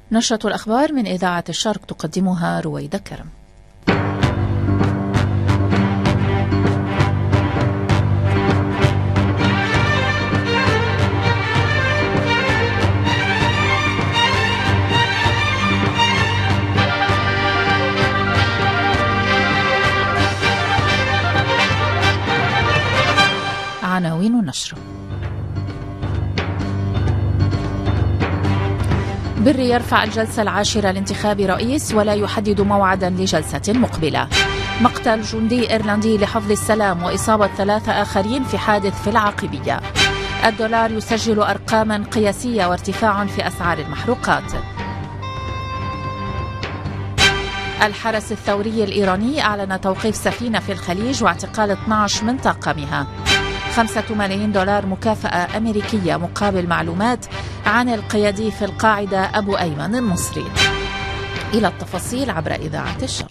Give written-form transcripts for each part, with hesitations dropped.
نشرة الأخبار من إذاعة الشرق تقدمها رويدة كرم. عناوين النشرة: بري يرفع الجلسة العاشرة لانتخاب رئيس ولا يحدد موعدا لجلسة مقبلة. مقتل جندي إيرلندي لحفظ السلام وإصابة 3 آخرين في حادث في العاقبية. الدولار يسجل أرقاما قياسية وارتفاع في أسعار المحروقات. الحرس الثوري الإيراني أعلن توقيف سفينة في الخليج واعتقال 12 من طاقمها. 5 ملايين دولار مكافأة أمريكية مقابل معلومات عن القيادي في القاعدة أبو أيمن النصري. إلى التفاصيل عبر إذاعة الشرق.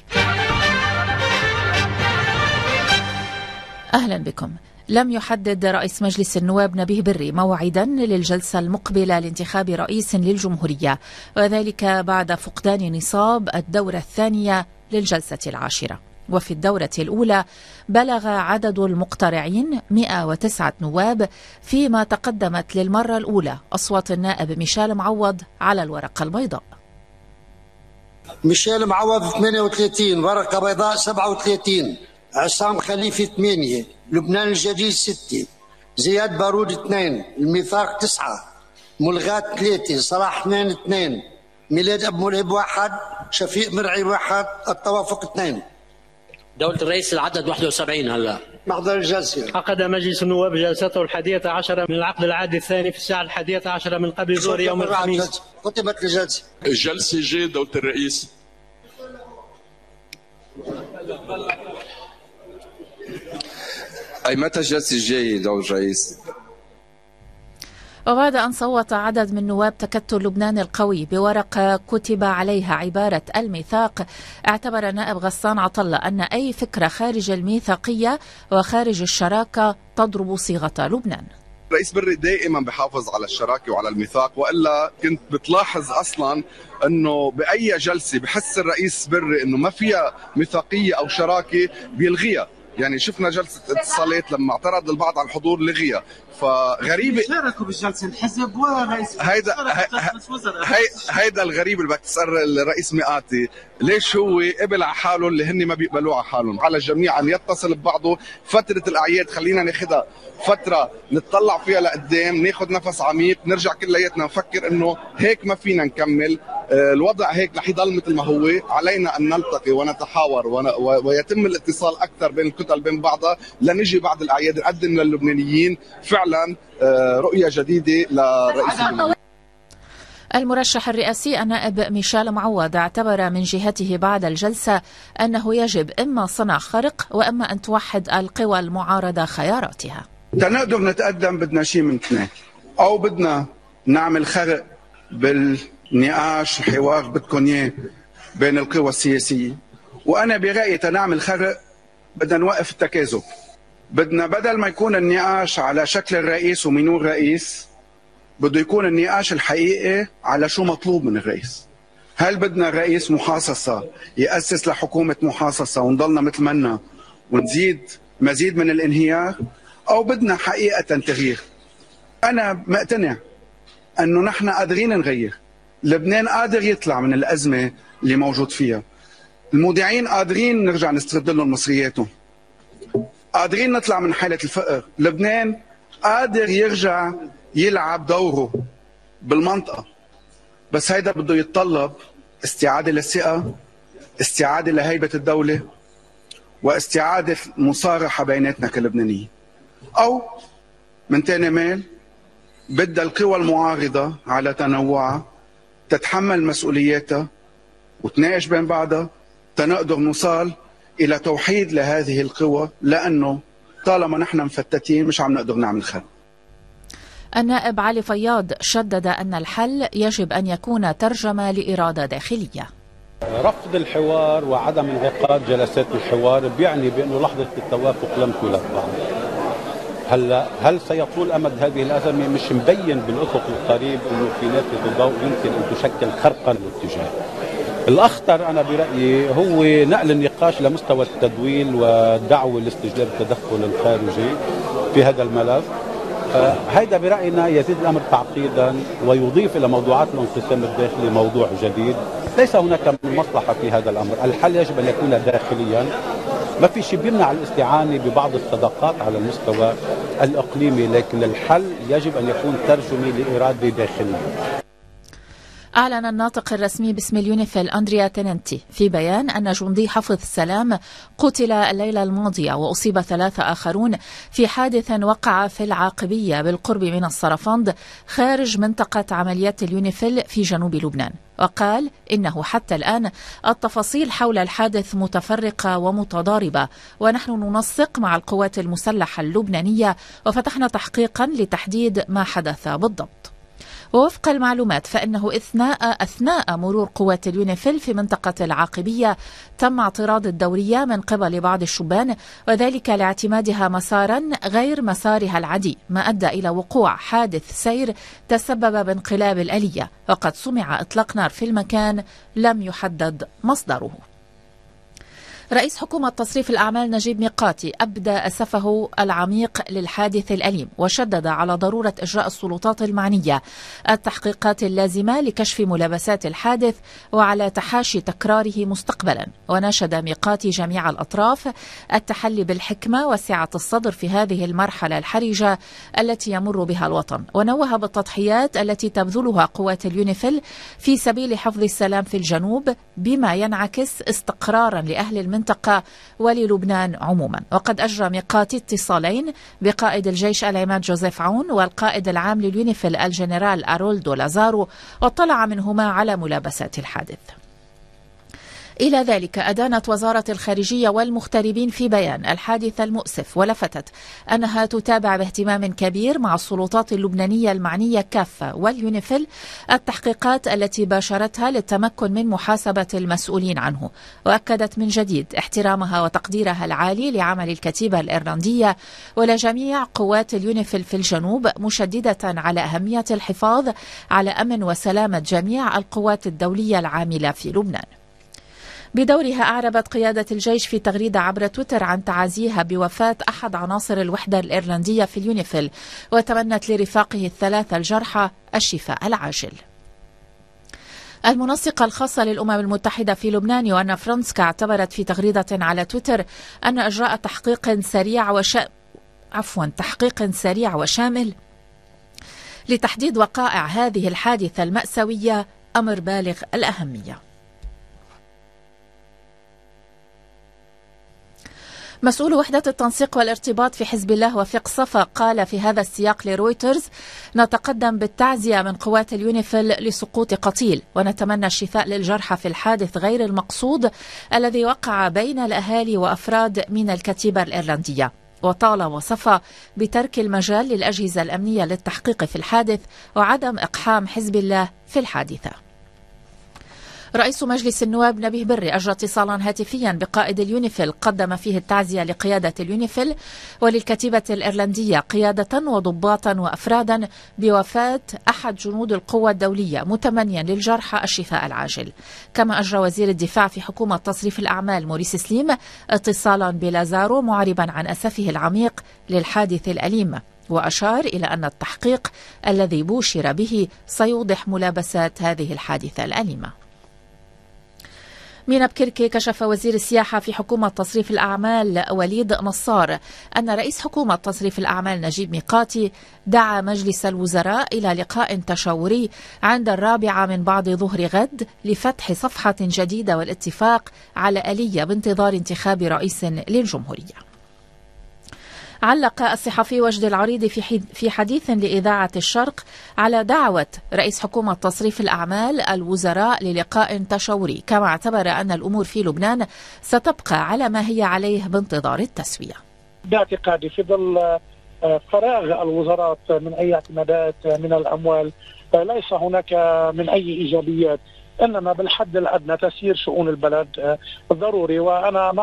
أهلا بكم. لم يحدد رئيس مجلس النواب نبيه بري موعدا للجلسة المقبلة لانتخاب رئيس للجمهورية، وذلك بعد فقدان نصاب الدورة الثانية للجلسة العاشرة. وفي الدورة الأولى بلغ عدد المقترعين 109 نواب، فيما تقدمت للمرة الأولى أصوات النائب ميشيل معوض على الورقة البيضاء. ميشيل معوض 38، ورقة بيضاء 37، عصام خليفي 8، لبنان الجديد 6، زياد بارود 2، الميثاق 9، ملغات 3، صلاح 2، ميلاد أبو ملهب 1، شفيق مرعي 1، التوافق 2. دولة الرئيس العدد 71 هلا. محضر الجلسة. عقد مجلس النواب جلسته 11 من العقد العادي الثاني في الساعة 11 من قبل ظهر يوم الخميس. ختمت الجلسة. الجلسة الجاية دولة الرئيس. أي متى الجلسة الجاية دولة الرئيس؟ وبعد أن صوت عدد من نواب تكتل لبنان القوي بورقة كتب عليها عبارة الميثاق، اعتبر النائب غسان عطلة أن أي فكرة خارج الميثاقية وخارج الشراكة تضرب صيغة لبنان. رئيس بري دائما بحافظ على الشراكة وعلى الميثاق، وإلا كنت بتلاحظ أصلا أنه بأي جلسة بحس الرئيس بري أنه ما فيها ميثاقية أو شراكة بيلغيها. يعني شفنا جلسة اتصالات لما اعترض البعض على الحضور لغيها، فغريبة شاركوا بالجلسة الحزب ورئيس هيدا الغريب اللي بدك تسأل الرئيس مئاتي ليش هو قبل على حاله اللي هن ما بيقبلوه على حالهم. على الجميع أن يتصل ببعضه. فترة الأعياد خلينا ناخدها فترة نتطلع فيها لقدام، ناخد نفس عميق، نرجع كلياتنا نفكر انه هيك ما فينا نكمل، الوضع هيك رح يضل مثل ما هو. علينا ان نلتقي ونتحاور ويتم الاتصال اكثر بين الكتل بين بعضها لنجي بعد الاعياد نقدم للبنانيين فعلا رؤية جديدة لرئيس الجمهورية. المرشح الرئاسي النائب ميشيل معوض اعتبر من جهته بعد الجلسة أنه يجب إما صنع خرق وإما أن توحد القوى المعارضة خياراتها. تنقدر نتقدم بدنا شيء من اثنين، أو بدنا نعمل خرق بالنقاش حوار بدكم إياه بين القوى السياسية، وأنا برأيي تنعمل خرق بدنا نوقف التكاذب. بدنا بدل ما يكون النقاش على شكل الرئيس ومنو الرئيس، بده يكون النقاش الحقيقي على شو مطلوب من الرئيس. هل بدنا رئيس محاصصة يأسس لحكومة محاصصة ونضلنا مثل منا ونزيد مزيد من الانهيار، أو بدنا حقيقة تغيير؟ أنا مقتنع أنه نحن قادرين نغير. لبنان قادر يطلع من الأزمة اللي موجود فيها. المودعين قادرين نرجع نسترد لهم مصرياتهم. قادرين نطلع من حالة الفقر. لبنان قادر يرجع يلعب دوره بالمنطقة، بس هيدا بده يتطلب استعادة للثقة، استعادة لهيبة الدولة، واستعادة مصارحة بيناتنا كلبنانيين. أو من تاني ميل بدها القوى المعارضة على تنوعها تتحمل مسؤولياتها وتناقش بين بعضها تنقدر نوصل إلى توحيد لهذه القوى، لأنه طالما نحن مفتتين مش عم نقدر نعمل خير. النائب علي فياض شدد أن الحل يجب أن يكون ترجمة لإرادة داخلية. رفض الحوار وعدم انعقاد جلسات الحوار بيعني بأنه لحظة التوافق لم تلف بعد. هل سيطول أمد هذه الأزمة؟ مش مبين بالأفق القريب أنه في نافذة الضوء يمكن أن تشكل خرقا للاتجاه. الأخطر أنا برأيي هو نقل النقاش لمستوى التدويل والدعوة لاستجلاب التدخل الخارجي في هذا الملف. هيدا برأينا يزيد الأمر تعقيدا ويضيف إلى موضوعات الانقسام الداخلي موضوع جديد. ليس هناك مصلحة في هذا الأمر، الحل يجب أن يكون داخليا. ما في شيء بيمنع الاستعانة ببعض الصداقات على المستوى الإقليمي، لكن الحل يجب أن يكون ترجمة لإرادة داخلية. أعلن الناطق الرسمي باسم اليونيفيل أندريا تيننتي في بيان أن جندي حفظ السلام قتل الليلة الماضية وأصيب 3 آخرون في حادث وقع في العاقبية بالقرب من الصرفند خارج منطقة عمليات اليونيفيل في جنوب لبنان. وقال إنه حتى الآن التفاصيل حول الحادث متفرقة ومتضاربة، ونحن ننسق مع القوات المسلحة اللبنانية وفتحنا تحقيقا لتحديد ما حدث بالضبط. ووفق المعلومات فإنه أثناء مرور قوات اليونيفيل في منطقة العاقبية تم اعتراض الدورية من قبل بعض الشبان، وذلك لاعتمادها مسارا غير مسارها العادي، ما أدى إلى وقوع حادث سير تسبب بانقلاب الآلية، وقد سمع إطلاق نار في المكان لم يحدد مصدره. رئيس حكومة تصريف الأعمال نجيب ميقاتي أبدى أسفه العميق للحادث الأليم، وشدد على ضرورة إجراء السلطات المعنية التحقيقات اللازمة لكشف ملابسات الحادث وعلى تحاشي تكراره مستقبلا. وناشد ميقاتي جميع الأطراف التحلي بالحكمة وسعة الصدر في هذه المرحلة الحرجة التي يمر بها الوطن، ونوه بالتضحيات التي تبذلها قوات اليونيفيل في سبيل حفظ السلام في الجنوب، بما ينعكس استقرارا لأهل المنطقة وللبنان عموما. وقد أجرى ميقاتي اتصالين بقائد الجيش العماد جوزيف عون والقائد العام لليونيفيل الجنرال أرولدو لازارو، واطلع منهما على ملابسات الحادث. إلى ذلك أدانت وزارة الخارجية والمغتربين في بيان الحادث المؤسف، ولفتت أنها تتابع باهتمام كبير مع السلطات اللبنانية المعنية كافة واليونيفيل التحقيقات التي باشرتها للتمكن من محاسبة المسؤولين عنه، وأكدت من جديد احترامها وتقديرها العالي لعمل الكتيبة الإيرلندية ولجميع قوات اليونيفيل في الجنوب، مشددة على أهمية الحفاظ على أمن وسلامة جميع القوات الدولية العاملة في لبنان. بدورها أعربت قيادة الجيش في تغريدة عبر تويتر عن تعازيها بوفاة أحد عناصر الوحدة الإيرلندية في اليونيفيل، وتمنت لرفاقه الثلاثة الجرحى الشفاء العاجل. المنسقة الخاصة للأمم المتحدة في لبنان يوأنا فرانسكا اعتبرت في تغريدة على تويتر أن إجراء تحقيق سريع وشامل لتحديد وقائع هذه الحادثة المأساوية أمر بالغ الأهمية. مسؤول وحدة التنسيق والارتباط في حزب الله وفيق صفا قال في هذا السياق لرويترز: نتقدم بالتعزية من قوات اليونيفيل لسقوط قتيل، ونتمنى الشفاء للجرحى في الحادث غير المقصود الذي وقع بين الأهالي وأفراد من الكتيبة الإيرلندية. وطالب صفا بترك المجال للأجهزة الأمنية للتحقيق في الحادث وعدم إقحام حزب الله في الحادثة. رئيس مجلس النواب نبيه بري أجرى اتصالا هاتفيا بقائد اليونيفيل قدم فيه التعزية لقيادة اليونيفيل وللكتيبة الإيرلندية قيادة وضباطا وأفرادا بوفاة أحد جنود القوى الدولية، متمنيا للجرحى الشفاء العاجل. كما أجرى وزير الدفاع في حكومة تصريف الأعمال موريس سليم اتصالا بلازارو معربا عن أسفه العميق للحادث الأليم، وأشار إلى أن التحقيق الذي بوشر به سيوضح ملابسات هذه الحادثة الأليمة. من بكركي كشف وزير السياحة في حكومة تصريف الأعمال وليد نصار أن رئيس حكومة تصريف الأعمال نجيب ميقاتي دعا مجلس الوزراء إلى لقاء تشاوري عند 4 من بعد ظهر غد لفتح صفحة جديدة والاتفاق على آلية بانتظار انتخاب رئيس للجمهورية. علق الصحفي وجد العريضي في حديث لإذاعة الشرق على دعوة رئيس حكومة تصريف الأعمال الوزراء للقاء تشاوري، كما اعتبر أن الأمور في لبنان ستبقى على ما هي عليه بانتظار التسوية. باعتقادي في ظل فراغ الوزارات من أي اعتمادات من الأموال ليس هناك من أي إيجابيات، إنما بالحد الأدنى تسيير شؤون البلد ضروري، وأنا مع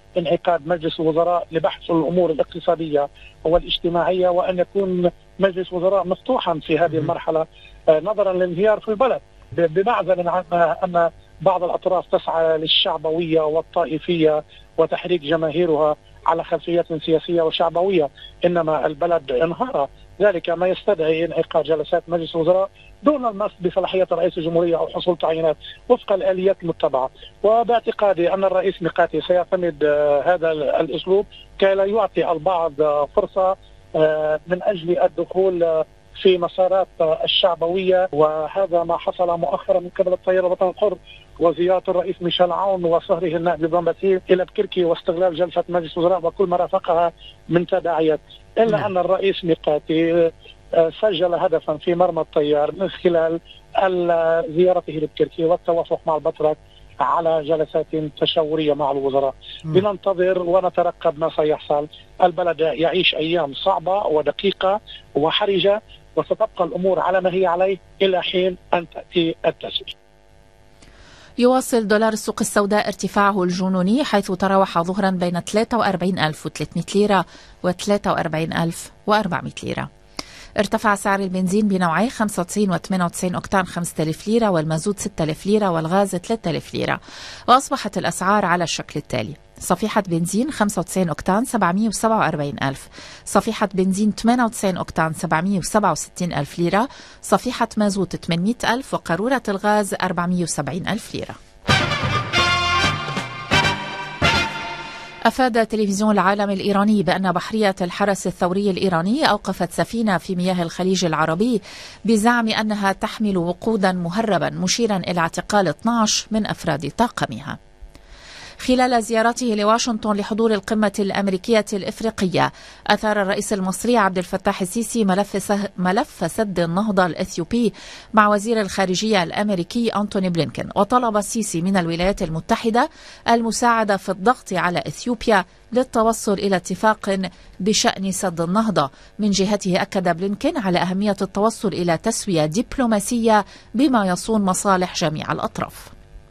انعقاد مجلس الوزراء لبحث الأمور الاقتصادية والاجتماعية، وأن يكون مجلس وزراء مفتوحا في هذه المرحلة نظرا للانهيار في البلد، بمعزل عن أن بعض الأطراف تسعى للشعبوية والطائفية وتحريك جماهيرها على خلفية سياسية وشعبوية، إنما البلد انهار، ذلك ما يستدعي انعقاد جلسات مجلس الوزراء دون المس بصلاحية رئيس الجمهورية أو حصول تعيينات وفق الآليات المتبعة. وباعتقادي أن الرئيس ميقاتي سيعتمد هذا الأسلوب كي لا يعطي البعض فرصة من أجل الدخول في مسارات الشعبوية، وهذا ما حصل مؤخرا من قبل التيار الوطني الحر وزيارة الرئيس ميشيل عون وصهره النائب إبراهيم باسيل إلى بكركي واستغلال جلسة مجلس الوزراء وكل ما رافقها من تداعيات، إلا أن الرئيس ميقاتي سجل هدفا في مرمى التيار من خلال زيارته لبكركي والتوافق مع البطرك على جلسات تشاورية مع الوزراء. بننتظر ونترقب ما سيحصل. البلد يعيش أيام صعبة ودقيقة وحرجة، وستبقى الأمور على ما هي عليه إلى حين أن تأتي التسوية. يواصل دولار السوق السوداء ارتفاعه الجنوني، حيث تراوح ظهرا بين 43,300 ليرة و 43,400 ليرة. ارتفع سعر البنزين بنوعيه 95 و 98 أكتان 5000 ليرة، والمازوت 6000 ليرة، والغاز 3000 ليرة. وأصبحت الأسعار على الشكل التالي: صفيحة بنزين 95 أكتان 747,000، صفيحة بنزين 98 أكتان 767,000 ليرة، صفيحة مازوت 800,000، وقارورة الغاز 470,000 ليرة. أفاد تلفزيون العالم الإيراني بأن بحرية الحرس الثوري الإيراني أوقفت سفينة في مياه الخليج العربي بزعم أنها تحمل وقودا مهربا، مشيرا إلى اعتقال 12 من أفراد طاقمها. خلال زيارته لواشنطن لحضور القمة الأمريكية الإفريقية، أثار الرئيس المصري عبد الفتاح السيسي ملف سد النهضة الإثيوبي مع وزير الخارجية الأمريكي أنتوني بلينكن، وطلب السيسي من الولايات المتحدة المساعدة في الضغط على إثيوبيا للتوصل إلى اتفاق بشأن سد النهضة. من جهته أكد بلينكن على أهمية التوصل إلى تسوية دبلوماسية بما يصون مصالح جميع الأطراف.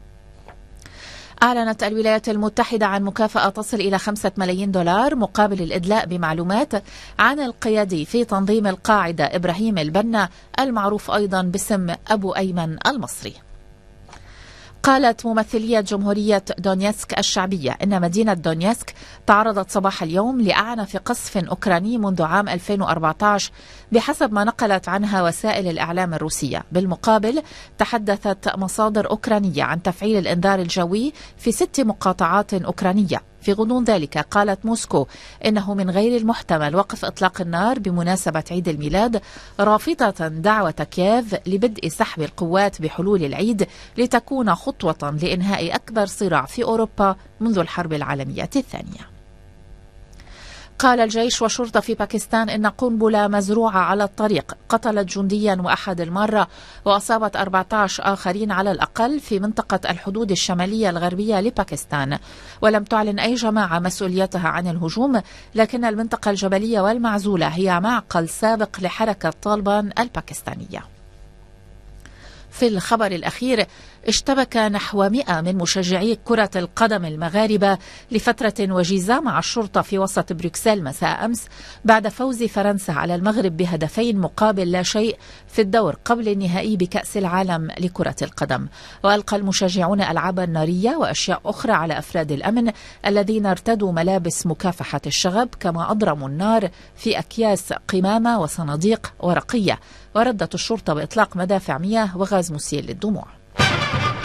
أعلنت الولايات المتحدة عن مكافأة تصل إلى 5 ملايين دولار مقابل الإدلاء بمعلومات عن القيادي في تنظيم القاعدة إبراهيم البنا، المعروف أيضا باسم أبو أيمن المصري. قالت ممثلية جمهورية دونيتسك الشعبية إن مدينة دونيتسك تعرضت صباح اليوم لأعنف قصف أوكراني منذ عام 2014 بحسب ما نقلت عنها وسائل الإعلام الروسية. بالمقابل تحدثت مصادر أوكرانية عن تفعيل الإنذار الجوي في 6 مقاطعات أوكرانية. في غضون ذلك قالت موسكو إنه من غير المحتمل وقف إطلاق النار بمناسبة عيد الميلاد، رافضة دعوة كييف لبدء سحب القوات بحلول العيد لتكون خطوة لإنهاء أكبر صراع في أوروبا منذ الحرب العالمية الثانية. قال الجيش والشرطة في باكستان إن قنبلة مزروعة على الطريق قتلت جنديا وأحد المرة، وأصابت 14 آخرين على الأقل في منطقة الحدود الشمالية الغربية لباكستان. ولم تعلن أي جماعة مسؤوليتها عن الهجوم، لكن المنطقة الجبلية والمعزولة هي معقل سابق لحركة طالبان الباكستانية. في الخبر الأخير، اشتبك نحو 100 من مشجعي كرة القدم المغاربة لفترة وجيزة مع الشرطة في وسط بروكسل مساء أمس بعد فوز فرنسا على المغرب بهدفين مقابل لا شيء في الدور قبل النهائي بكأس العالم لكرة القدم. وألقى المشجعون ألعابا نارية وأشياء أخرى على أفراد الأمن الذين ارتدوا ملابس مكافحة الشغب، كما أضرموا النار في أكياس قمامة وصناديق ورقية. وردت الشرطة بإطلاق مدافع مياه وغاز مسيل للدموع.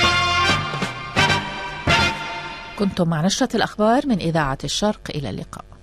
كنتم مع نشرة الأخبار من إذاعة الشرق، إلى اللقاء.